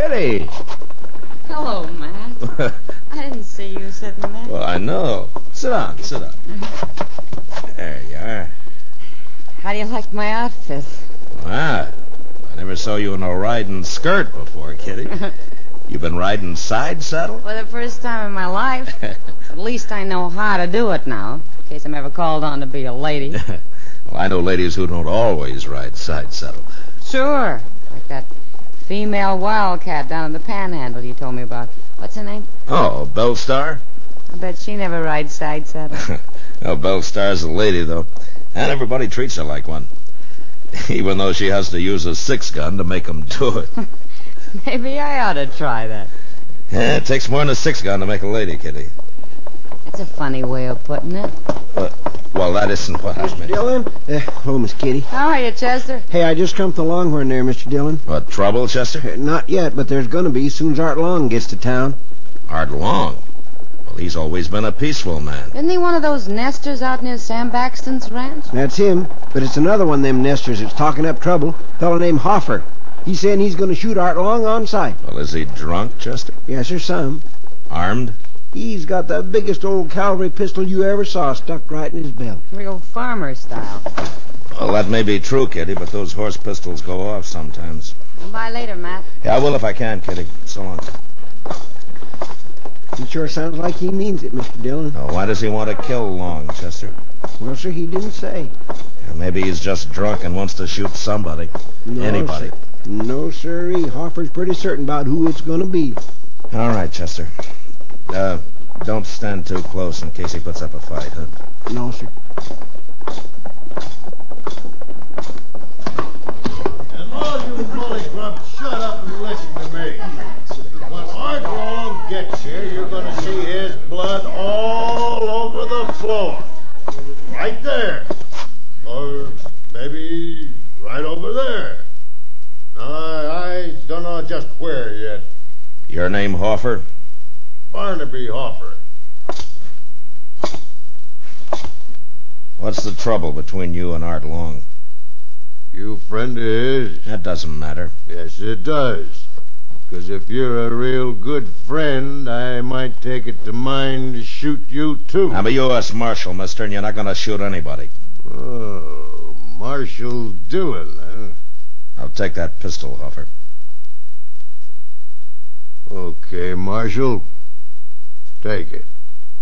Kitty! Hello, Matt. I didn't see you sitting there. Well, I know. Sit down. There you are. How do you like my outfit? Ah, I never saw you in a riding skirt before, Kitty. You been riding side saddle? For the first time in my life. At least I know how to do it now, in case I'm ever called on to be a lady. Well, I know ladies who don't always ride side saddle. Sure. Like that female wildcat down in the Panhandle you told me about. What's her name? Oh, Bellstar? I bet she never rides side saddle. No, Bellstar's a lady, though. And everybody treats her like one. Even though she has to use a 6-gun to make them do it. Maybe I ought to try that. Yeah, it takes more than a 6-gun to make a lady, Kitty. That's a funny way of putting it. Well, that isn't what I meant. Dillon? Hello, Miss Kitty. How are you, Chester? Hey, I just come from the Longhorn there, Mr. Dillon. What, trouble, Chester? Not yet, but there's going to be soon as Art Long gets to town. Art Long? Well, he's always been a peaceful man. Isn't he one of those nesters out near Sam Baxton's ranch? That's him, but it's another one of them nesters that's talking up trouble. A fellow named Hoffer. He's saying he's going to shoot Art Long on sight. Well, is he drunk, Chester? Yes, sir, some. Armed? He's got the biggest old cavalry pistol you ever saw stuck right in his belt. Real farmer style. Well, that may be true, Kitty, but those horse pistols go off sometimes. Bye later, Matt. Yeah, I will if I can, Kitty. So long. He sure sounds like he means it, Mr. Dillon. Now, why does he want to kill Long, Chester? Well, sir, he didn't say. Yeah, maybe he's just drunk and wants to shoot somebody. No, Anybody. Sir. No, sirree. Hoffer's pretty certain about who it's going to be. All right, Chester. Don't stand too close in case he puts up a fight, huh? No, sir. And all you mollygrubs, shut up and listen to me. When Art Long gets here, you're going to see his blood all over the floor. Right there. Or maybe right over there. I don't know just where yet. Your name, Hoffer? Barnaby Hoffer. What's the trouble between you and Art Long? You friend of his? That doesn't matter. Yes, it does. Because if you're a real good friend, I might take it to mind to shoot you, too. I'm a U.S. Marshal, mister, and you're not going to shoot anybody. Oh, Marshal Dillon, huh? I'll take that pistol, Hoffer. Okay, Marshal. Take it.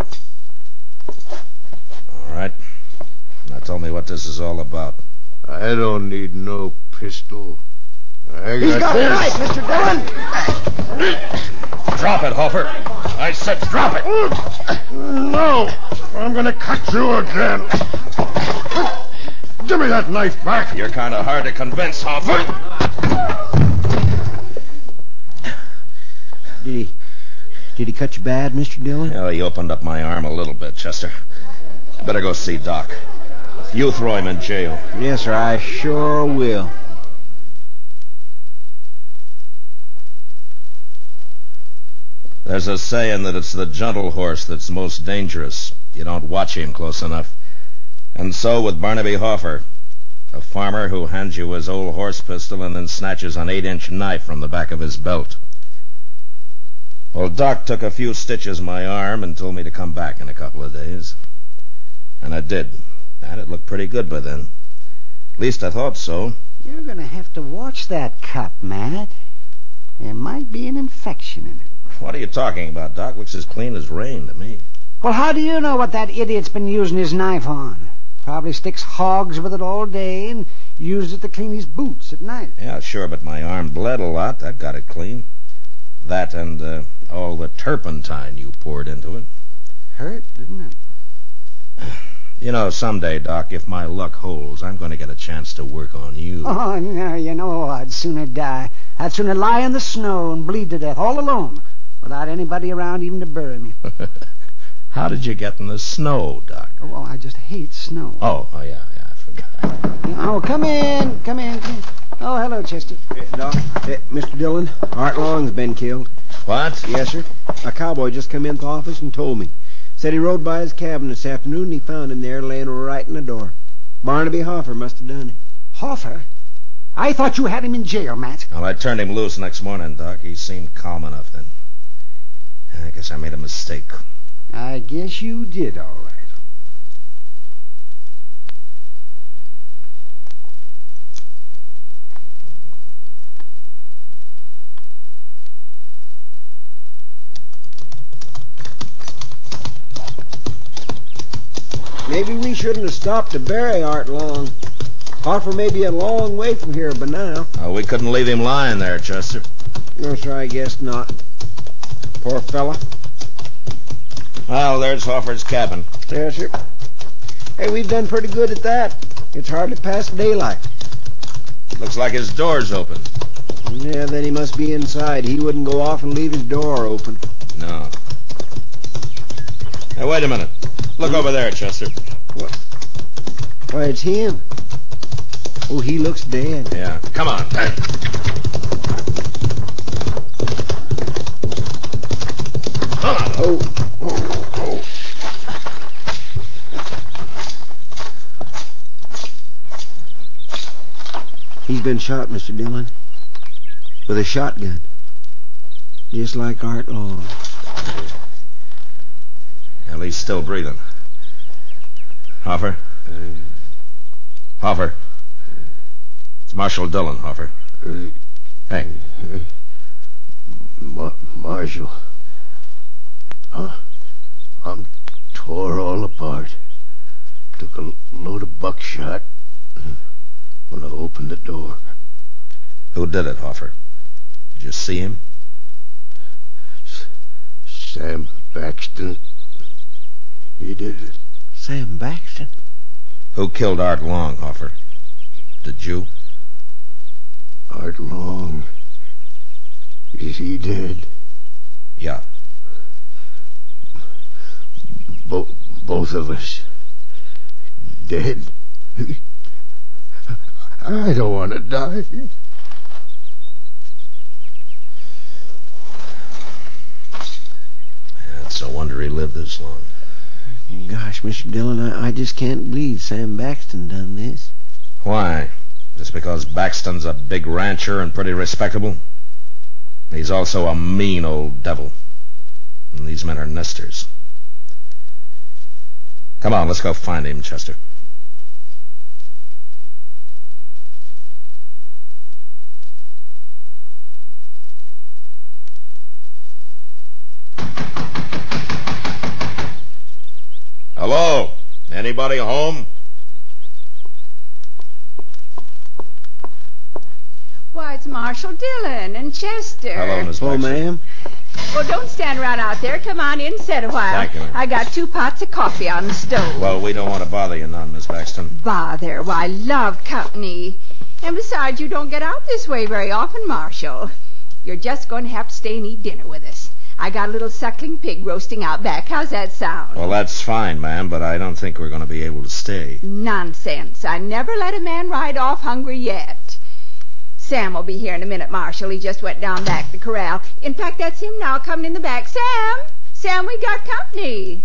All right. Now tell me what this is all about. I don't need no pistol. He's got it right, Mr. Dillon. Drop it, Hoffer. I said drop it. No! I'm gonna cut you again. Give me that knife back. You're kind of hard to convince, Hoffer. Did he cut you bad, Mr. Dillon? Oh, he opened up my arm a little bit, Chester. I better go see Doc. You throw him in jail. Yes, sir, I sure will. There's a saying that it's the gentle horse that's most dangerous. You don't watch him close enough. And so with Barnaby Hoffer, a farmer who hands you his old horse pistol and then snatches an 8-inch knife from the back of his belt. Well, Doc took a few stitches in my arm and told me to come back in a couple of days. And I did. And it looked pretty good by then. At least I thought so. You're going to have to watch that cut, Matt. There might be an infection in it. What are you talking about, Doc? Looks as clean as rain to me. Well, how do you know what that idiot's been using his knife on? Probably sticks hogs with it all day and uses it to clean his boots at night. Yeah, sure, but my arm bled a lot. That got it clean. That and all the turpentine you poured into it. Hurt, didn't it? You know, someday, Doc, if my luck holds, I'm going to get a chance to work on you. Oh, no, you know, I'd sooner die. I'd sooner lie in the snow and bleed to death all alone without anybody around even to bury me. How did you get in the snow, Doc? Oh, I just hate snow. Oh, yeah, I forgot. Oh, come in. Oh, hello, Chester. Doc, Mr. Dillon, Art Long's been killed. What? Yes, sir. A cowboy just come into the office and told me. Said he rode by his cabin this afternoon and he found him there laying right in the door. Barnaby Hoffer must have done it. Hoffer? I thought you had him in jail, Matt. Well, I turned him loose next morning, Doc. He seemed calm enough then. I guess I made a mistake. I guess you did, all right. Maybe we shouldn't have stopped to bury Art Long. Hoffer may be a long way from here by now. Oh, we couldn't leave him lying there, Chester. No, sir, I guess not. Poor fella. Well, there's Hoffer's cabin. Yes, sir. Hey, we've done pretty good at that. It's hardly past daylight. Looks like his door's open. Yeah, then he must be inside. He wouldn't go off and leave his door open. No. Hey, wait a minute. Look over there, Chester. What? Why, it's him. Oh, he looks dead. Yeah. Come on. Come on. Oh. He's been shot, Mr. Dillon. With a shotgun. Just like Art Long. Well, he's still breathing. Hoffer? Hoffer? It's Marshal Dillon, Hoffer. Hey. Marshal. I'm tore all apart. Took a load of buckshot when I opened the door. Who did it, Hoffer? Did you see him? Sam Baxton. He did it. Sam Baxton? Who killed Art Long, Hoffer? Did you? Art Long. Is he dead? Yeah. Both of us. Dead. I don't want to die. It's a wonder he lived this long. Gosh, Mr. Dillon, I just can't believe Sam Baxton done this. Why? Just because Baxton's a big rancher and pretty respectable? He's also a mean old devil. And these men are nesters. Come on, let's go find him, Chester. Hello? Anybody home? Why, it's Marshal Dillon and Chester. Hello, Miss Oh, Baxter. ma'am. Well, don't stand around out there. Come on in and sit a while. Thank you, ma'am. I got 2 pots of coffee on the stove. Well, we don't want to bother you none, Miss Baxton. Bother. Why, I love company. And besides, you don't get out this way very often, Marshal. You're just going to have to stay and eat dinner with us. I got a little suckling pig roasting out back. How's that sound? Well, that's fine, ma'am, but I don't think we're going to be able to stay. Nonsense. I never let a man ride off hungry yet. Sam will be here in a minute, Marshal. He just went down back the corral. In fact, that's him now coming in the back. Sam! Sam, we got company.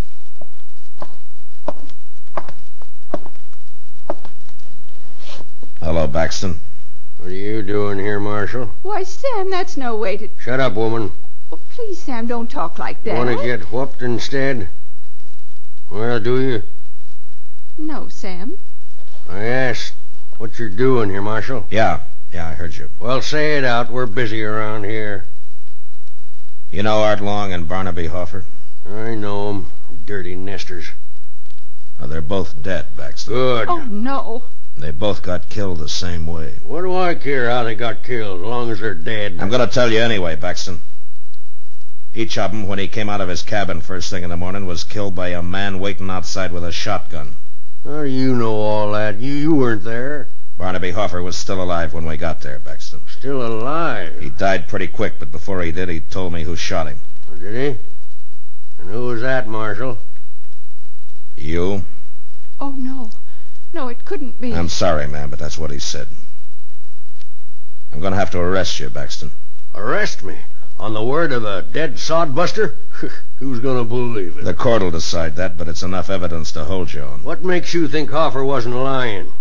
Hello, Baxton. What are you doing here, Marshal? Why, Sam, that's no way to... Shut up, woman. Oh, please, Sam, don't talk like that. Want to get whooped instead? Well, do you? No, Sam. I asked what you're doing here, Marshal. Yeah, I heard you. Well, say it out. We're busy around here. You know Art Long and Barnaby Hoffer? I know 'em. Dirty nesters. Oh, they're both dead, Baxton. Good. Oh, no. They both got killed the same way. What do I care how they got killed, as long as they're dead? I'm going to tell you anyway, Baxton. Each of them, when he came out of his cabin first thing in the morning, was killed by a man waiting outside with a shotgun. How do you know all that? You weren't there. Barnaby Hoffer was still alive when we got there, Baxton. Still alive? He died pretty quick, but before he did, he told me who shot him. Did he? And who was that, Marshal? You? Oh, no. No, it couldn't be. I'm sorry, ma'am, but that's what he said. I'm going to have to arrest you, Baxton. Arrest me? On the word of a dead sodbuster? Who's going to believe it? The court will decide that, but it's enough evidence to hold you on. What makes you think Hoffer wasn't lying?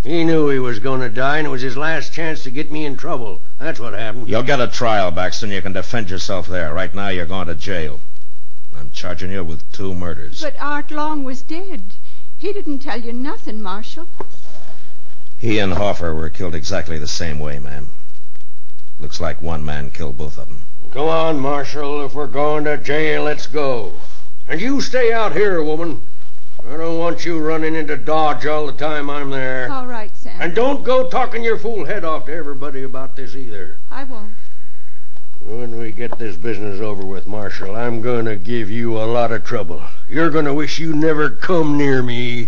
He knew he was going to die, and it was his last chance to get me in trouble. That's what happened. You'll get a trial, Baxton. You can defend yourself there. Right now, you're going to jail. I'm charging you with 2 murders. But Art Long was dead. He didn't tell you nothing, Marshal. He and Hoffer were killed exactly the same way, ma'am. Looks like one man killed both of them. Come on, Marshal. If we're going to jail, let's go. And you stay out here, woman. I don't want you running into Dodge all the time I'm there. All right, Sam. And don't go talking your fool head off to everybody about this either. I won't. When we get this business over with, Marshal, I'm going to give you a lot of trouble. You're going to wish you never come near me.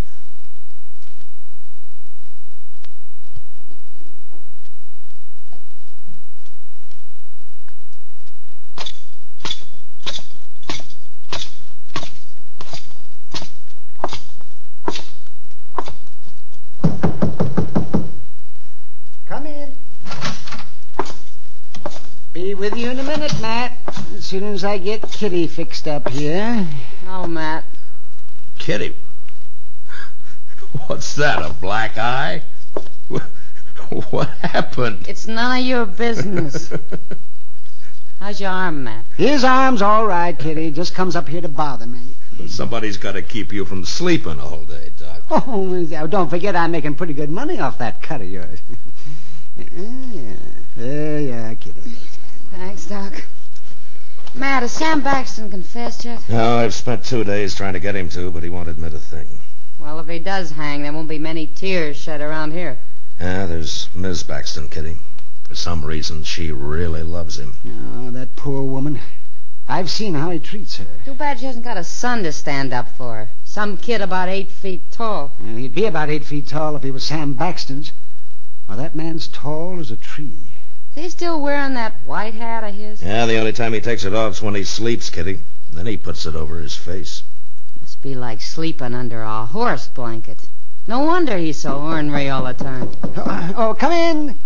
Come in. Be with you in a minute, Matt. As soon as I get Kitty fixed up here. Oh, Matt. Kitty. What's that, a black eye? What happened? It's none of your business. How's your arm, Matt? His arm's all right, Kitty. Just comes up here to bother me. Somebody's got to keep you from sleeping all day, Doc. Oh, don't forget I'm making pretty good money off that cut of yours. Yeah, Kitty. Thanks, Doc. Matt, has Sam Baxton confessed yet? No, I've spent 2 days trying to get him to, but he won't admit a thing. Well, if he does hang, there won't be many tears shed around here. Yeah, there's Ms. Baxton, Kitty. For some reason, she really loves him. Oh, that poor woman. I've seen how he treats her. Too bad she hasn't got a son to stand up for her. Some kid about 8 feet tall. Well, he'd be about 8 feet tall if he was Sam Baxton's. Well, that man's tall as a tree. Is he still wearing that white hat of his? Yeah, the only time he takes it off is when he sleeps, Kitty. Then he puts it over his face. Must be like sleeping under a horse blanket. No wonder he's so ornery all the time. Oh, come in.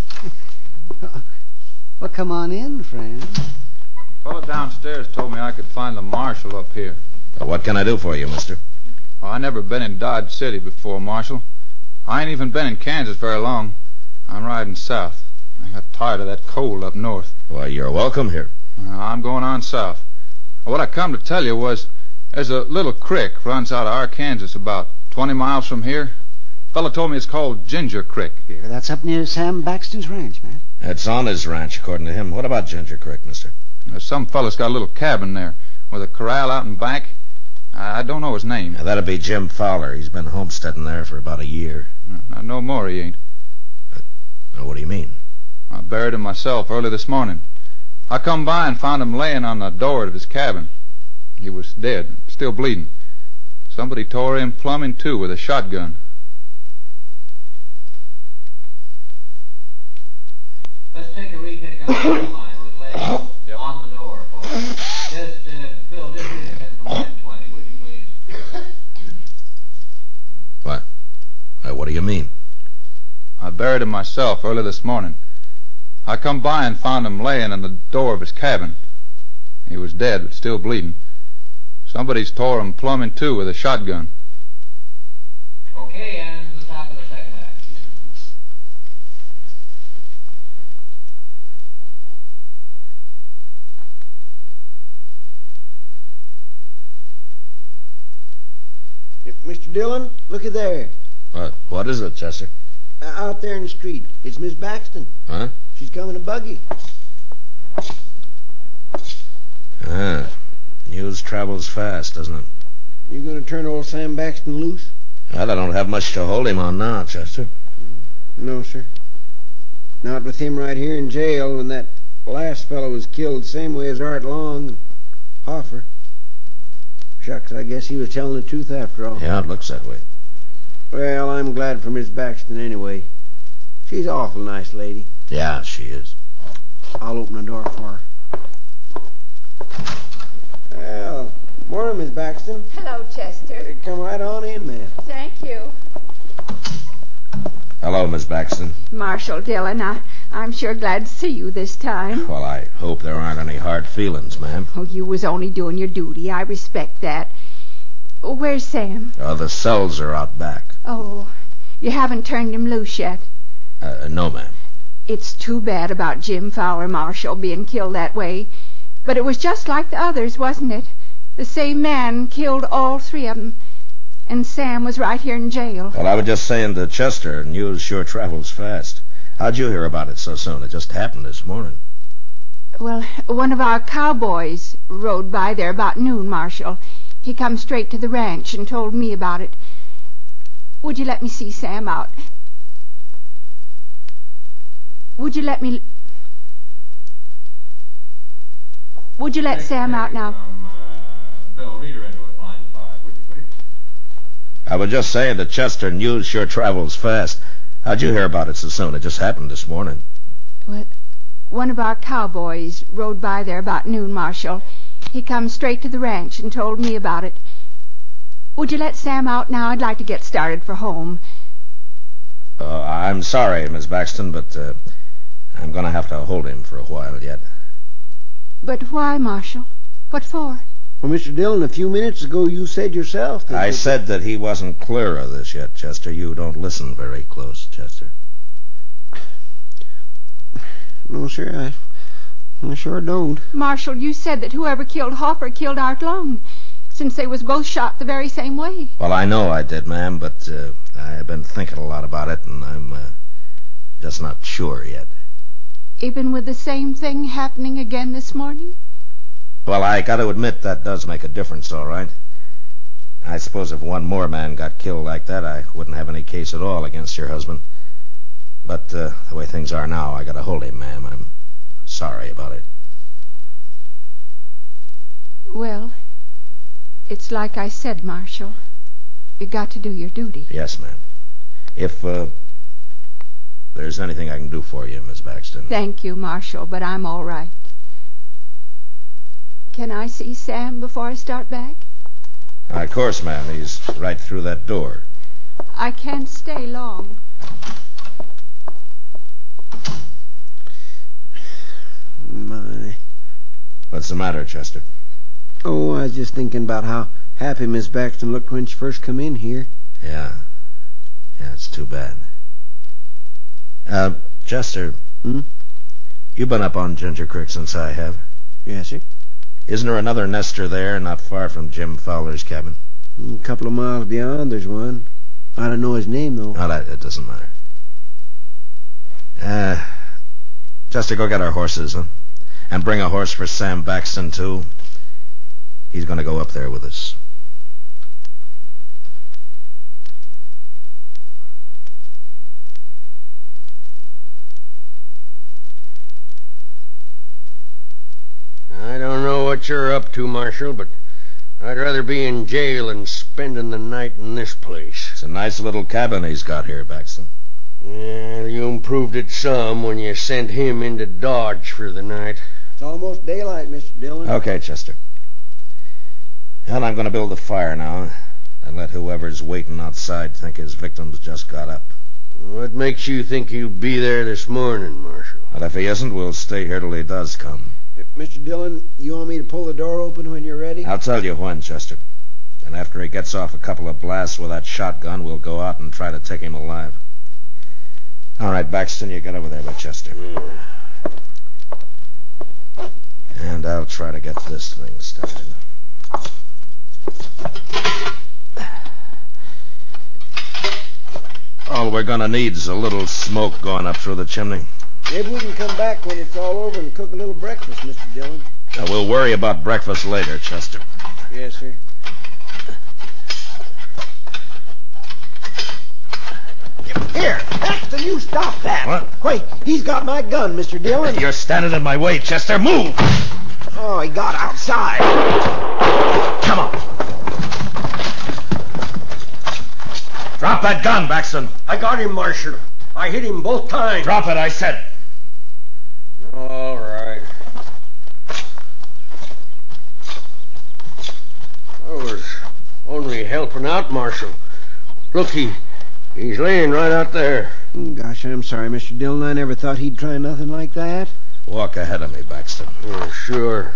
Well, come on in, friend. Fellow downstairs told me I could find the marshal up here. Well, what can I do for you, mister? Well, I never been in Dodge City before, Marshal. I ain't even been in Kansas very long. I'm riding south. I got tired of that cold up north. Why, you're welcome here. I'm going on south. What I come to tell you was there's a little creek runs out of Arkansas about 20 miles from here. Fellow told me it's called Ginger Creek. Yeah, that's up near Sam Baxton's ranch, man. It's on his ranch, according to him. What about Ginger Creek, mister? Some fellow's got a little cabin there with a corral out in back. I don't know his name. Yeah, that'd be Jim Fowler. He's been homesteading there for about a year. No more he ain't. What do you mean? I buried him myself early this morning. I come by and found him laying on the door of his cabin. He was dead, still bleeding. Somebody tore him plumb in two with a shotgun. Let's take a retake on the line with legs on the door, folks. Just, Phil, just read it in from line 20, would you please? What? What do you mean? I buried him myself early this morning. I come by and found him laying in the door of his cabin. He was dead, but still bleeding. Somebody's tore him plumb in two with a shotgun. Okay, and the top of the second act. Mr. Dillon, look at there. What is it, Chester? Out there in the street. It's Miss Baxton. Huh? She's coming a buggy. News travels fast, doesn't it? You going to turn old Sam Baxton loose? Well, I don't have much to hold him on now, Chester. No, sir. Not with him right here in jail when that last fellow was killed same way as Art Long and Hoffer. Shucks, I guess he was telling the truth after all. Yeah, it looks that way. Well, I'm glad for Miss Baxton anyway. She's an awful nice lady. Yeah, she is. I'll open the door for her. Well, morning, Miss Baxton. Hello, Chester. Come right on in, ma'am. Thank you. Hello, Miss Baxton. Marshal Dillon, I'm sure glad to see you this time. Well, I hope there aren't any hard feelings, ma'am. Oh, you was only doing your duty. I respect that. Where's Sam? The cells are out back. Oh, You haven't turned him loose yet. No, ma'am. It's too bad about Jim Fowler, Marshal, being killed that way. But it was just like the others, wasn't it? The same man killed all three of them. And Sam was right here in jail. Well, I was just saying to Chester, news sure travels fast. How'd you hear about it so soon? It just happened this morning. Well, one of our cowboys rode by there about noon, Marshal. He come straight to the ranch and told me about it. Would you let me see Sam out? Would you let Sam out now? Bill, read her into it, line 5, would you please? I was just saying to Chester, news sure travels fast. How'd you hear about it so soon? It just happened this morning. Well, one of our cowboys rode by there about noon, Marshal. He come straight to the ranch and told me about it. Would you let Sam out now? I'd like to get started for home. I'm sorry, Miss Baxton, but I'm going to have to hold him for a while yet. But why, Marshal? What for? Well, Mr. Dillon, a few minutes ago you said yourself that... I said that he wasn't clear of this yet, Chester. You don't listen very close, Chester. No, sir, I sure don't. Marshal, you said that whoever killed Hoffer killed Art Long, since they was both shot the very same way. Well, I know I did, ma'am, but I've been thinking a lot about it, and I'm just not sure yet. Even with the same thing happening again this morning? Well, I got to admit that does make a difference, all right. I suppose if one more man got killed like that, I wouldn't have any case at all against your husband. But the way things are now, I got to hold him, ma'am. I'm sorry about it. Well, it's like I said, Marshal. You got to do your duty. Yes, ma'am. If there's anything I can do for you, Miss Baxton. Thank you, Marshal, but I'm all right. Can I see Sam before I start back? Of course, ma'am. He's right through that door. I can't stay long. My. What's the matter, Chester? Oh, I was just thinking about how happy Miss Baxton looked when she first come in here. Yeah, it's too bad. Chester. You been up on Ginger Creek since I have? Yes, sir. Isn't there another nester there not far from Jim Fowler's cabin? A couple of miles beyond, there's one. I don't know his name, though. Oh, that doesn't matter. Chester, go get our horses, huh? And bring a horse for Sam Baxton, too. He's going to go up there with us. I don't know what you're up to, Marshal, but I'd rather be in jail than spending the night in this place. It's a nice little cabin he's got here, Baxton. Yeah, you improved it some when you sent him into Dodge for the night. It's almost daylight, Mr. Dillon. Okay, Chester. And I'm going to build the fire now and let whoever's waiting outside think his victim's just got up. What makes you think he'll be there this morning, Marshal? But if he isn't, we'll stay here till he does come. Mr. Dillon, you want me to pull the door open when you're ready? I'll tell you when, Chester. And after he gets off a couple of blasts with that shotgun, we'll go out and try to take him alive. All right, Baxton, you get over there with Chester. And I'll try to get this thing started. All we're going to need is a little smoke going up through the chimney. Maybe we can come back when it's all over and cook a little breakfast, Mr. Dillon. Now, we'll worry about breakfast later, Chester. Yes, sir. Here, Baxton, you stop that. What? Wait, he's got my gun, Mr. Dillon. You're standing in my way, Chester. Move! Oh, he got outside. Come on. Drop that gun, Baxton. I got him, Marshal. I hit him both times. Drop it, I said. All right. I was only helping out, Marshal. Look, he's laying right out there. Gosh, I'm sorry, Mr. Dillon. I never thought he'd try nothing like that. Walk ahead of me, Baxton. Oh, sure.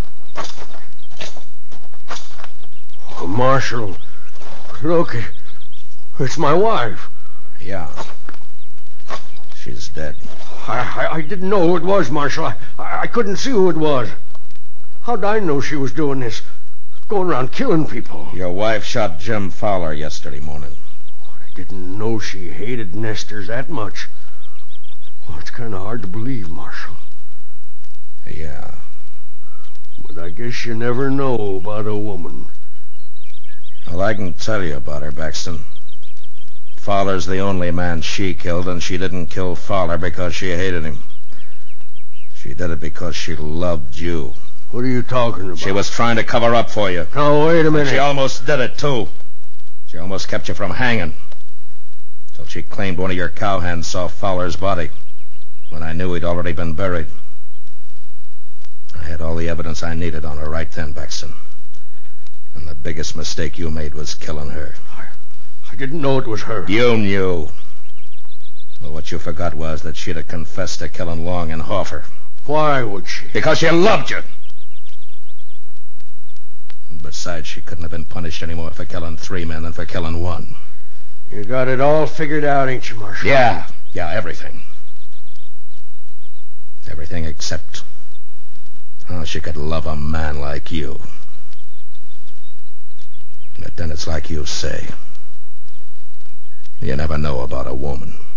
Oh, Marshal, look, It's my wife. Yeah. She's dead. I didn't know who it was, Marshal. I couldn't see who it was. How'd I know she was doing this? Going around killing people. Your wife shot Jim Fowler yesterday morning. I didn't know she hated nesters that much. Well, it's kind of hard to believe, Marshal. Yeah. But I guess you never know about a woman. Well, I can tell you about her, Baxton. Fowler's the only man she killed, and she didn't kill Fowler because she hated him. She did it because she loved you. What are you talking about? She was trying to cover up for you. Now, wait a minute. And she almost did it, too. She almost kept you from hanging. Till she claimed one of your cowhands saw Fowler's body, when I knew he'd already been buried. I had all the evidence I needed on her right then, Baxton. And the biggest mistake you made was killing her. I didn't know it was her. You knew. Well, what you forgot was that she'd have confessed to killing Long and Hoffer. Why would she? Because she loved you. And besides, she couldn't have been punished any more for killing 3 men than for killing 1. You got it all figured out, ain't you, Marshal? Yeah, everything. Everything except how she could love a man like you. But then it's like you say. You never know about a woman.